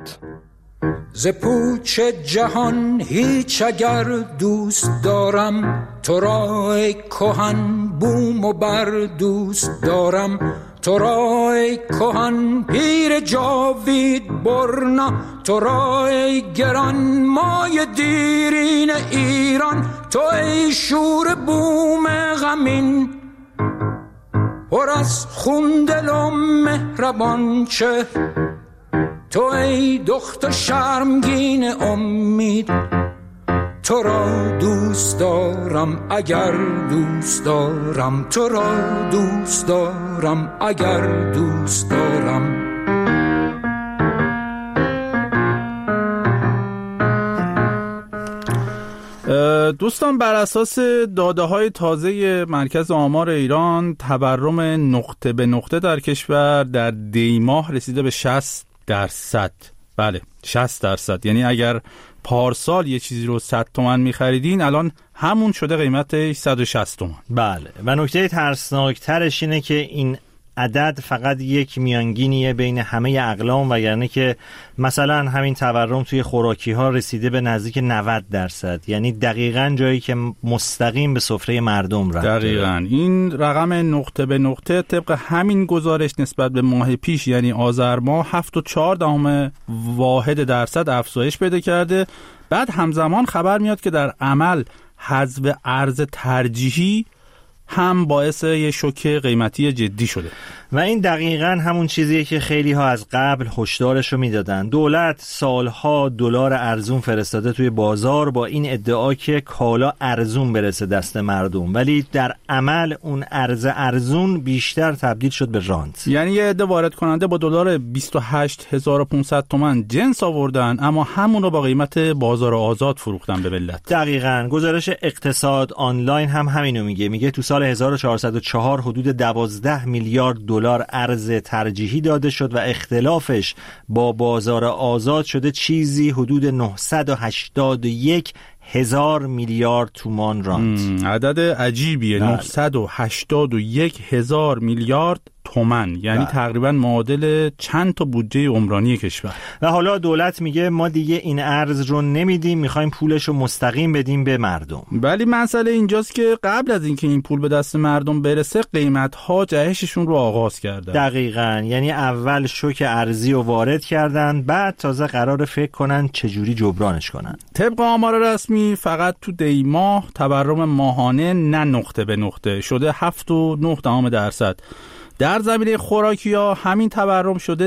S17: ز پوچ جهان هیچ اگر دوست دارم، تو را ای کهن بوم و بر دوست دارم، تو را ای کهن پیر جاوید برنا، تو را ای گران مای دیرین ایران، تو ای شور بوم غمین پر از خون دل و مهربان چه، تو ای دختر شرمگین امید، تو را دوست دارم اگر دوست دارم، تو را دوست دارم اگر دوست دارم.
S9: دوستان بر اساس داده‌های تازه مرکز آمار ایران، تورم نقطه به نقطه در کشور در دی ماه رسیده به 60%. بله 60%، یعنی اگر پارسال یه چیزی رو 100 تومن می‌خریدین الان همون شده قیمتش 160 تومن.
S8: بله و نکته ترسناکترش اینه که این عدد فقط یک میانگینیه بین همه اقلام، وگرنه که مثلا همین تورم توی خوراکی ها رسیده به نزدیک 90%، یعنی دقیقاً جایی که مستقیم به سفره مردم رفته.
S9: دقیقاً این رقم نقطه به نقطه طبق همین گزارش نسبت به ماه پیش یعنی آذر ماه 7.4% افزایش پیدا کرده. بعد همزمان خبر میاد که در عمل حذف ارز ترجیحی هم باعث یه شوک قیمتی جدی شده
S8: و این دقیقاً همون چیزیه که خیلی ها از قبل هشدارش رو میدادن. دولت سالها دلار ارزون فرستاده توی بازار با این ادعا که کالا ارزون برسه دست مردم، ولی در عمل اون ارز ارزون بیشتر تبدیل شد به رانت.
S9: یعنی یه عده وارد کننده با دلار 28500 تومان جنس آوردن اما همون رو با قیمت بازار آزاد فروختن به ملت.
S8: دقیقاً گزارش اقتصاد آنلاین هم همینو میگه تو سال 1404 حدود 12 میلیارد دلار ارز ترجیحی داده شد و اختلافش با بازار آزاد شده چیزی حدود 981,000 میلیارد تومان رانت.
S9: عدد عجیبیه. 981,000 میلیارد تومان، یعنی تقریبا معادل چند تا بودجه عمرانی کشور.
S8: و حالا دولت میگه ما دیگه این ارز رو نمیدیم، میخوایم پولش رو مستقیم بدیم به مردم.
S9: ولی مسئله اینجاست که قبل از اینکه این پول به دست مردم برسه قیمت‌ها جهششون رو آغاز کردن.
S8: دقیقاً، یعنی اول شوک ارزی رو وارد کردن، بعد تازه قرار فکر کنن چجوری جبرانش کنن.
S9: طبق آمار رسمی فقط تو دی ماه تورم ماهانه نه نقطه به نقطه شده 7.9%. در زمینه خوراکی‌ها همین تورم شده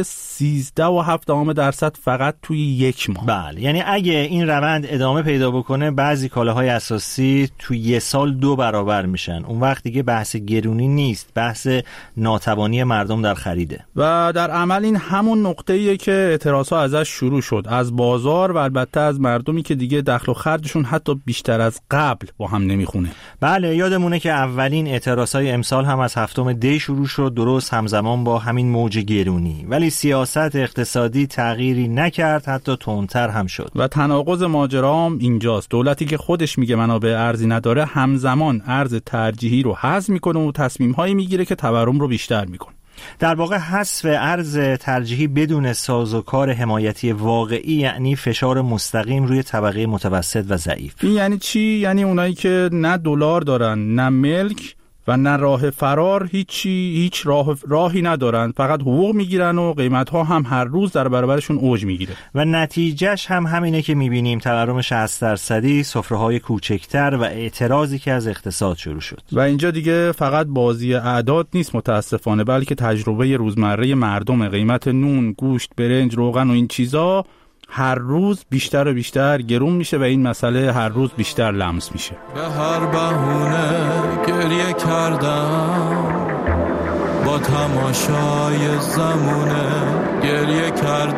S9: 13.7% فقط توی یک ماه.
S8: بله، یعنی اگه این روند ادامه پیدا بکنه بعضی کالاهای اساسی توی یه سال 2 برابر میشن. اون وقت دیگه بحث گرونی نیست، بحث ناتوانی مردم در خریده.
S9: و در عمل این همون نقطه‌ایه که اعتراضها ازش شروع شد، از بازار و البته از مردمی که دیگه دخل و خرجشون حتی بیشتر از قبل با هم نمیخونه.
S8: بله، یادمونه که اولین اعتراضهای امسال هم از 7 دی شروع شد، درست همزمان با همین موج گرونی، ولی سیاست اقتصادی تغییری نکرد، حتی تندتر هم شد.
S9: و تناقض ماجرام اینجاست. دولتی که خودش میگه منابع ارزی نداره همزمان ارز ترجیحی رو حذف میکنه و تصمیم‌هایی میگیره که تورم رو بیشتر میکنه.
S8: در واقع حذف ارز ترجیحی بدون سازوکار حمایتی واقعی یعنی فشار مستقیم روی طبقه متوسط و ضعیف.
S9: این یعنی چی؟ یعنی اونایی که نه دلار دارن، نه ملک و نه راه فرار، هیچ راهی ندارن، فقط حقوق میگیرن و قیمت‌ها هم هر روز در برابرشون اوج میگیره.
S8: و نتیجهش هم همینه که میبینیم تورم 60%، سفره‌های کوچکتر و اعتراضی که از اقتصاد شروع شد.
S9: و اینجا دیگه فقط بازی اعداد نیست متاسفانه، بلکه تجربه روزمره مردم. قیمت نون، گوشت، برنج، روغن و این چیزا هر روز بیشتر و بیشتر گرون میشه و این مسئله هر روز بیشتر لمس میشه.
S19: به هر بهونه گریه کردم، با تماشای زمونه گریه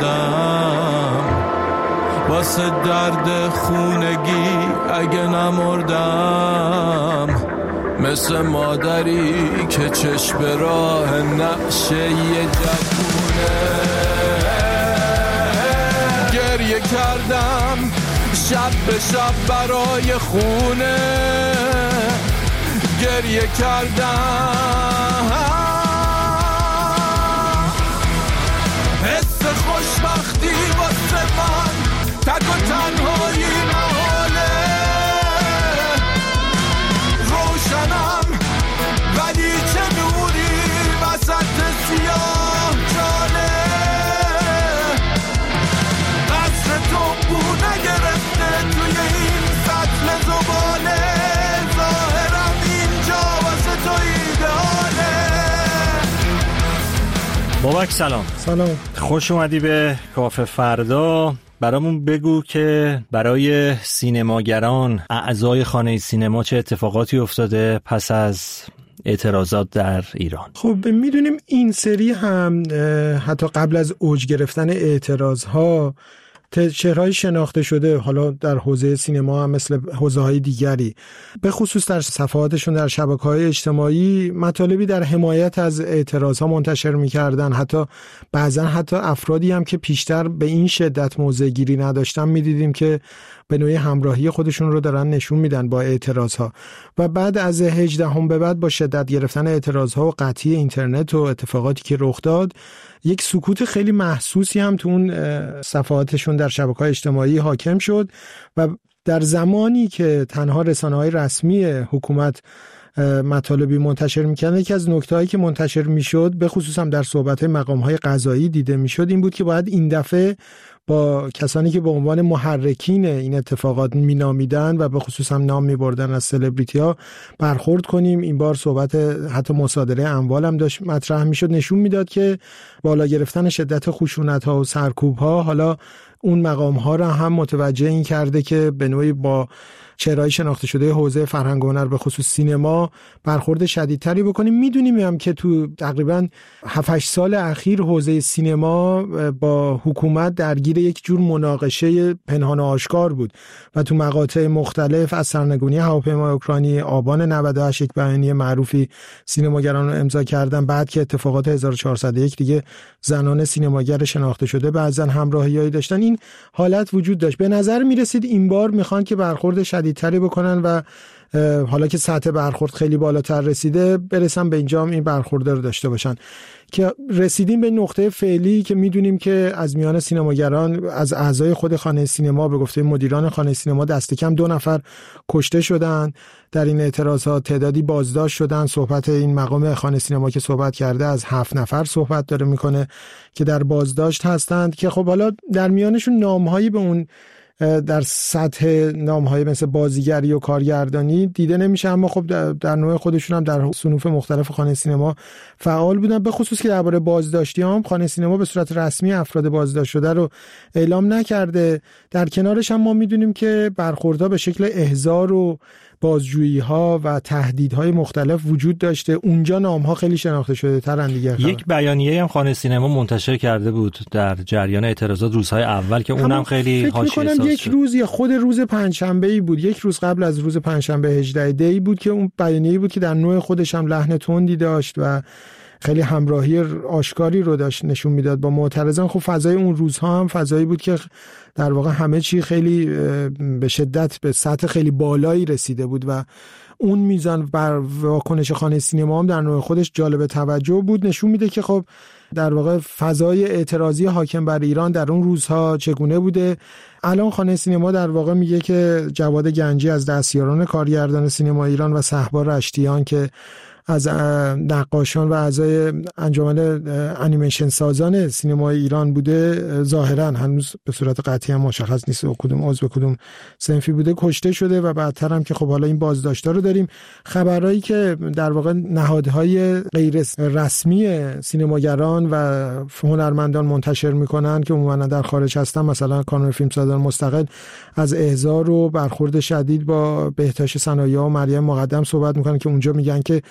S19: کردم، واسه درد خونگی اگه نمردم، مثل مادری که چشم راه نقشه یه جوونه گریه کردم، شب به شب برای خونه گریه کردم، حس خوشبختی واسه من تک و تنهایی محاله، روشنم ولی چه نوری وسط سیاه جاله، نگرفته توی این سطل زباله، ظاهرم اینجا واسه تو ایداله.
S8: بابک سلام.
S14: سلام،
S8: خوش اومدی به کافه فردا. برامون بگو که برای سینماگران، اعضای خانه سینما چه اتفاقاتی افتاده پس از اعتراضات در ایران.
S20: خب میدونیم این سری هم حتی قبل از اوج گرفتن اعتراضها چهره‌های شناخته شده، حالا در حوزه سینما هم مثل حوزه‌های دیگری، به خصوص در صفحاتشون در شبکه‌های اجتماعی مطالبی در حمایت از اعتراضها منتشر می‌کردن. حتی بعضا افرادی هم که پیشتر به این شدت موضع گیری نداشتن می‌دیدیم که به نوعی همراهی خودشون رو دارن نشون میدن با اعتراضها. و بعد از 18 به بعد با شدت گرفتن اعتراضها و قطعی اینترنت و اتفاقاتی که رخ داد، یک سکوت خیلی محسوسی هم تو اون صفحاتشون در شبکه‌های اجتماعی حاکم شد و در زمانی که تنها رسانه‌های رسمی حکومت مطالبی منتشر می‌کردن، یکی از نکته‌هایی که منتشر می‌شد به خصوص هم در صحبت‌های مقام‌های قضایی دیده می‌شد این بود که باید این دفعه با کسانی که به عنوان محرکین این اتفاقات مینامیدن و به خصوص هم نام می‌بردن از سلبریتی‌ها برخورد کنیم. این بار صحبت حتی مصادره اموال هم داشت مطرح می‌شد، نشون میداد که بالا گرفتن شدت خشونت‌ها و سرکوب‌ها حالا اون مقام‌ها را هم متوجه این کرده که به نوعی با چهره‌های شناخته شده حوزه فرهنگ و هنر به خصوص سینما برخورد شدیدتری بکنیم. میدونیم هم که تو تقریباً 7-8 سال اخیر حوزه سینما با حکومت درگیر یک جور مناقشه پنهان و آشکار بود و تو مقاطع مختلف از سرنگونی هواپیمای اوکراینی آبان 98 یک بیانیه معروفی سینماگران رو امضا کردن. بعد که اتفاقات 1401 دیگه زنان سینماگر شناخته شده بعضا همراهیایی داشتن. این حالت وجود داشت. به نظر میرسید این بار میخوان که برخورد شدیدتری بکنن و حالا که سطح برخورد خیلی بالاتر رسیده برسن به اینجا هم این برخورد رو داشته باشن که رسیدیم به نقطه فعلی که میدونیم که از میان سینماگران، از اعضای خود خانه سینما به گفته مدیران خانه سینما دست کم 2 نفر کشته شدن در این اعتراضات، تعدادی بازداشت شدن. صحبت این مقام خانه سینما که صحبت کرده از 7 نفر صحبت داره میکنه که در بازداشت هستند که خب حالا در میانشون نامهایی به اون در سطح نام‌های مثل بازیگری و کارگردانی دیده نمیشه، اما خب در نوع خودشون هم در صنوف مختلف خانه سینما فعال بودن. به خصوص که درباره بازداشتی هم خانه سینما به صورت رسمی افراد بازداشت شده رو اعلام نکرده. در کنارش هم ما میدونیم که برخوردها به شکل احضار و بازجویی‌ها و تهدیدهای مختلف وجود داشته. اونجا نام‌ها خیلی شناخته شده ترن دیگه.
S8: یک بیانیه هم خانه سینما منتشر کرده بود در جریان اعتراضات روزهای اول که اونم خیلی حاشیه ساز
S20: یک روز یا خود روز پنجشنبه‌ای بود، یک روز قبل از روز پنجشنبه 18 دی بود که اون بیانیه بود که در نوع خودش هم لحن تندی داشت و خیلی همراهی آشکاری رو داشت نشون میداد با معترضان. خب فضای اون روزها هم فضایی بود که در واقع همه چی خیلی به شدت به سطح خیلی بالایی رسیده بود و اون میزان بر واکنش خانه سینما هم در نوع خودش جالب توجه بود. نشون میده که خب در واقع فضای اعتراضی حاکم بر ایران در اون روزها چگونه بوده. الان خانه سینما در واقع میگه که جواد گنجی از دستیاران کارگردان سینما ایران و صهبا رشتیان که از نقاشان و اعضای انجمن انیمیشن سازان سینمای ایران بوده، ظاهرا هنوز به صورت قطعی هم مشخص نیست کدوم عضو کدوم صنفی بوده، کشته شده و بعدتر هم که خب حالا این بازداشت‌ها رو داریم. خبرایی که در واقع نهادهای غیر رسمی سینماگران و هنرمندان منتشر میکنن که عموما در خارج هستن، مثلا کانون فیلمسازان مستقل از احضار و برخورد شدید با بهتاش صنایع و مریم مقدم صحبت میکنن که اونجا میگن که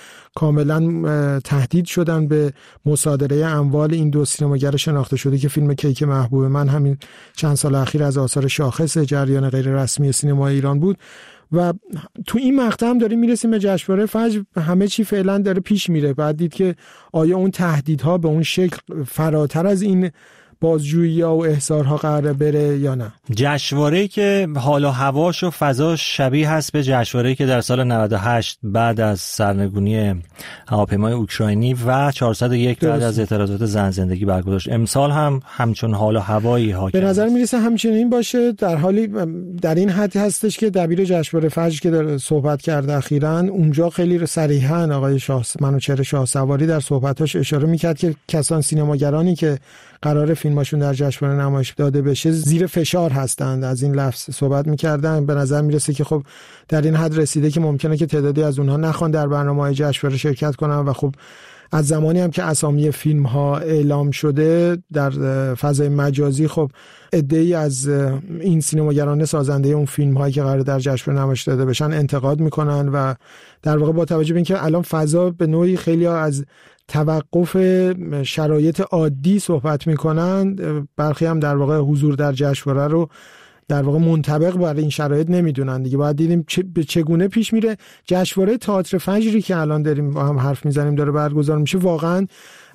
S20: کاملا تهدید شدن به مصادره اموال این 2 سینماگر شناخته شده که فیلم کیک محبوب من همین چند سال اخیر از آثار شاخص جریان غیر رسمی سینمای ایران بود. و تو این مقطع هم داریم میرسیم به جشنواره فجر، همه چی فعلا داره پیش میره. بعد دید که آیا اون تهدیدها به اون شکل فراتر از این بازجویی‌ها و احضارها قراره بره یا نه.
S8: جشنواره‌ای که حال و هواش و فضاش شبیه هست به جشنواره‌ای که در سال 98 بعد از سرنگونی هواپیمای اوکراینی و 401 بعد از اعتراضات زن زندگی برگزار، امسال هم همچون حال و هوایی حاکم.
S20: به نظر میرسه همچنین باشه، در حالی در این حد هستش که دبیر جشنواره فجر که در صحبت کرده اخیراً اونجا خیلی صریحاً آقای منوچهر شاهسواری در صحبتاش اشاره میکرد که کسان سینماگرانی که قرار فیلماشون در جشنواره نمایش داده بشه زیر فشار هستند. از این لفظ صحبت می‌کردن. به نظر میرسه که خب در این حد رسیده که ممکنه که تعدادی از اونها نخوان در برنامه‌های جشنواره شرکت کنن و خب از زمانی هم که اسامی فیلم‌ها اعلام شده در فضای مجازی، خب عده‌ای از این سینماگران سازنده اون فیلم‌هایی که قرار در جشنواره نمایش داده بشن انتقاد می‌کنن و در واقع با توجه به اینکه الان فضا به نوعی خیلی از توقف شرایط عادی صحبت میکنن، برخی هم در واقع حضور در جشنواره رو در واقع منطبق برای این شرایط نمیدونن دیگه. باید دیدیم چگونه پیش میره. جشنواره تئاتر فجری که الان داریم با هم حرف میزنیم داره برگزار میشه، واقعا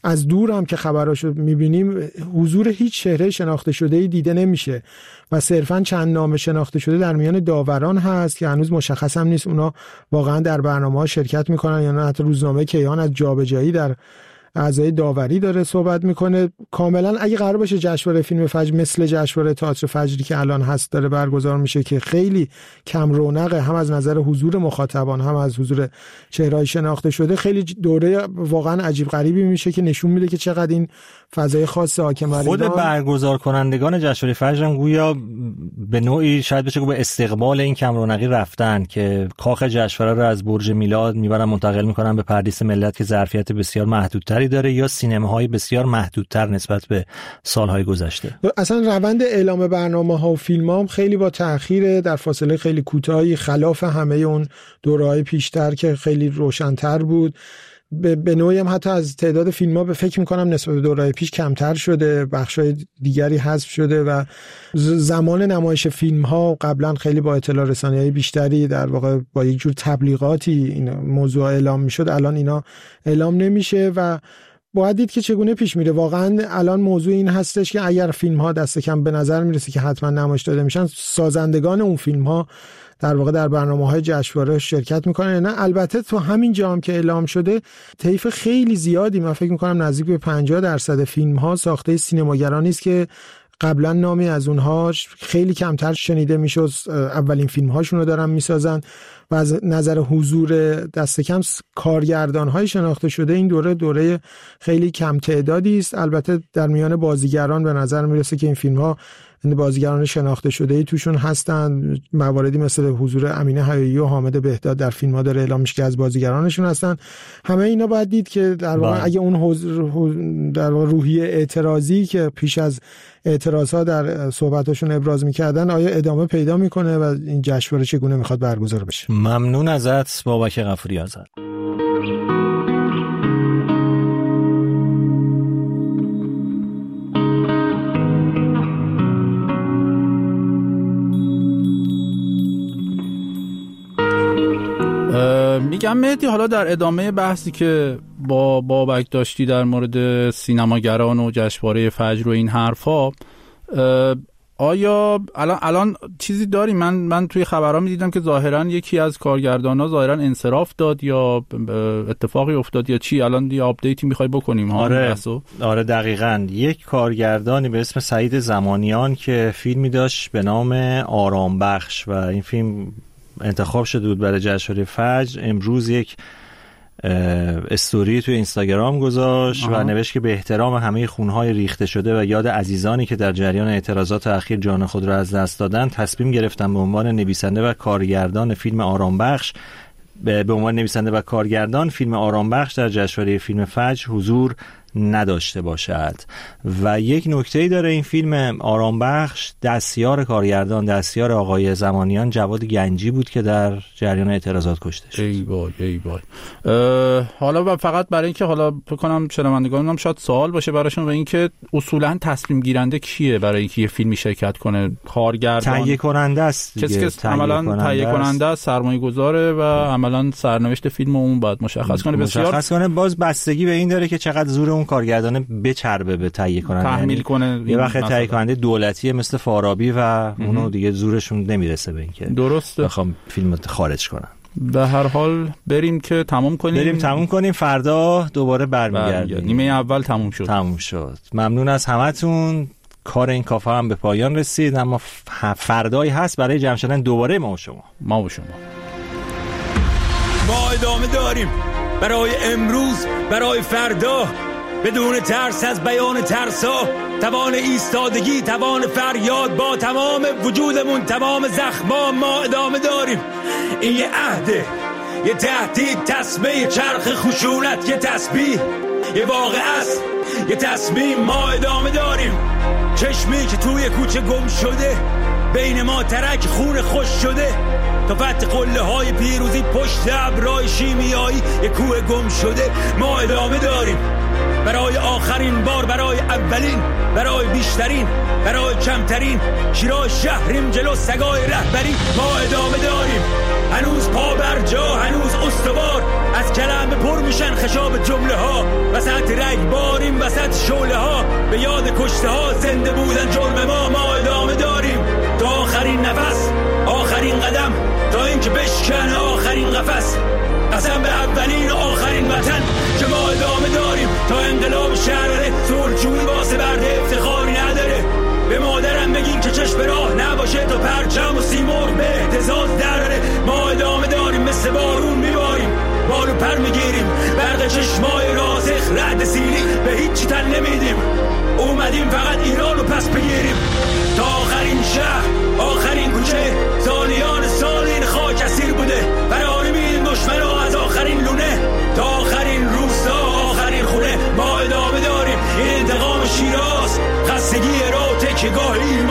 S20: از دور هم که خبراشو میبینیم حضور هیچ چهره شناخته شده‌ای دیده نمیشه و صرفاً چند نام شناخته شده در میان داوران هست که هنوز مشخص هم نیست اونا واقعا در برنامه‌ها شرکت میکنن یا نه. حتی روزنامه کیهان از جابجایی در اعضای داوری داره صحبت میکنه. کاملا اگه قرار باشه جشنواره فیلم فجر مثل جشنواره تئاتر فجری که الان هست داره برگزار میشه که خیلی کم رونقه، هم از نظر حضور مخاطبان هم از حضور چهره‌های شناخته شده، خیلی دوره واقعا عجیب غریبی میشه که نشون میده که چقدر این فضای خاص حاکم
S8: خود برگزار کنندگان جشنواره فجر هم گویا به نوعی شاید بشه که به استقبال این کم رونقی رفتن که کاخ جشنواره رو از برج میلاد میبرن منتقل میکنن به پردیس ملت که ظرفیت بسیار محدودتری داره یا سینماهای بسیار محدودتر نسبت به سالهای گذشته.
S20: اصلا روند اعلام برنامه‌ها و فیلم‌ها هم خیلی با تأخیر در فاصله خیلی کوتاهی خلاف همه اون دوره‌های پیشتر که خیلی روشن‌تر بود. به نوعی هم حتی از تعداد فیلم‌ها به فکر می‌کنم نسبت به دوره‌های پیش کمتر شده، بخش‌های دیگری حذف شده و زمان نمایش فیلم‌ها قبلا خیلی با اطلاع رسانی‌های بیشتری در واقع با یک جور تبلیغاتی این موضوع اعلام می‌شد، الان اینا اعلام نمیشه و باید دید که چگونه پیش میره. واقعا الان موضوع این هستش که اگر فیلم‌ها دست کم به نظر میرسه که حتما نمایش داده میشن، سازندگان اون فیلم‌ها در واقع در برنامه‌های جشنواره شرکت میکنن. نه البته تو همین جام که اعلام شده طیف خیلی زیادی، من فکر میکنم نزدیک به 50% فیلم‌ها ساخته سینماگرانی است که قبلا نامی از اونها خیلی کمتر شنیده میشد، اولین فیلم‌هاشون رو دارن میسازن و از نظر حضور دست کم کارگردان‌های شناخته شده این دوره خیلی کم تعدادی است. البته در میان بازیگران به نظر میرسه که این فیلم‌ها بازیگران شناخته شده‌ای توشون هستن، مواردی مثل حضور امینه حیایی و حامد بهداد در فیلم‌ها داره اعلام میشه که از بازیگرانشون هستن. همه اینا باید دید که در واقع اگه اون در روحیه اعتراضی که پیش از اعتراضها در صحبتاشون ابراز می‌کردن آیا ادامه پیدا می‌کنه و این جشنواره چگونه می‌خواد برگزار بشه.
S8: ممنون ازت بابک غفوری آزاد.
S9: میگم مهدی، حالا در ادامه بحثی که با بابک داشتی در مورد سینماگران و جشنواره فجر و این حرفا، آیا الان چیزی داری؟ من توی خبرها میدیدم که ظاهرا یکی از کارگردانا ظاهرا انصراف داد یا اتفاقی افتاد یا چی؟ الان یه آپدیتی میخوای بکنیم؟
S8: آره دقیقاً. یک کارگردانی به اسم سعید زمانیان که فیلمی داشت به نام آرام بخش و این فیلم انتخاب شده بود برای جشنواره فجر، امروز یک استوری توی اینستاگرام گذاشت و نوشت که به احترام همه خونهای ریخته شده و یاد عزیزانی که در جریان اعتراضات اخیر جان خود را از دست دادند، تصمیم گرفتم به عنوان نویسنده و کارگردان فیلم آرام بخش فیلم آرام بخش در جشنواره فیلم فجر حضور نداشته باشد. و یک نکته‌ای داره این فیلم آرام بخش، دستیار کارگردان، دستیار آقای زمانیان جواد گنجی بود که در جریان اعتراضات کشته شد.
S9: ای وای. حالا فقط برای اینکه حالا فکر کنم شنوندگانم شاید سوال باشه براشون و اینکه اصولا تصمیم گیرنده کیه برای اینکه یه فیلمی شرکت کنه؟ کارگردان
S8: تهیه کننده است،
S9: کسی که عملاً تهیه کننده است، سرمایه‌گذاره و عملاً سرنوشت فیلم اون باید مشخص کنه.
S8: باز بستگی به این داره که چقدر زور اون کارگردانه بچربه به تهیه کننده،
S9: تحمیل کنه.
S8: یه وقت تهیه کننده دولتیه مثل فارابی و اونو دیگه زورشون نمیرسه به اینکه
S9: درسته
S8: بخوام فیلمو خارج کنن.
S9: به هر حال بریم تموم کنیم
S8: فردا دوباره برمیگردیم.
S9: نیمه اول
S8: تموم شد. ممنون از همتون. کار این کافه هم به پایان رسید، اما فردایی هست برای جمع شدن دوباره ما و شما.
S17: ما ادامه داریم برای امروز، برای فردا، بدون ترس از بیان ترسا، توان ایستادگی، توان فریاد، با تمام وجودمون، تمام زخما ما ادامه داریم. این یه عهده، یه تهدید، تسمه چرخ خشونت، یه تسبیح، یه واقعه است، یه تصمیم. ما ادامه داریم. چشمی که توی کوچه گم شده، بین ما ترک خون خوش شده، تا فتح قله های پیروزی پشت ابرای شیمیایی، یه کوه گم شده. ما ادامه داریم برای آخرین بار، برای اولین، برای بیشترین، برای کمترین. شیراز شهریم جلو سگای رهبری. ما ادامه داریم، هنوز پا بر جا، هنوز استوار، از کلمه پر میشن
S21: خشاب جمله ها، وسط رگ باریم وسط شعله ها، به یاد کشته ها زنده بودن جرم ما ادامه داریم تا آخرین نفس، آخرین قدم، تا اینکه بشکنه آخرین قفس. قسم به اولین و آخرین وطن که ما ادامه داریم تا انقلاب شراره. صلحجویی واسه برده افتخاری نداره. به مادرم بگین که چشم راه نباشه تا پرچم و سیمرغ به اهتزاز دراره. ما ادامه داریم مثل بارون میباریم، بالو پر میگیریم، برق چشمای راسخ رعد سیلی به هیچی تن نمیدیم. اومدیم فقط ایران رو پس بگیریم تا آخرین شهر، آخرین کوچه، سالیان سال این خاک اسیر بوده. فراری میدیم دشمنا از آخرین لونه تا آخرین روستا، آخرین خونه. ما ادامه داریم، این انتقام شیراز، خستگی را تکیه‌گاه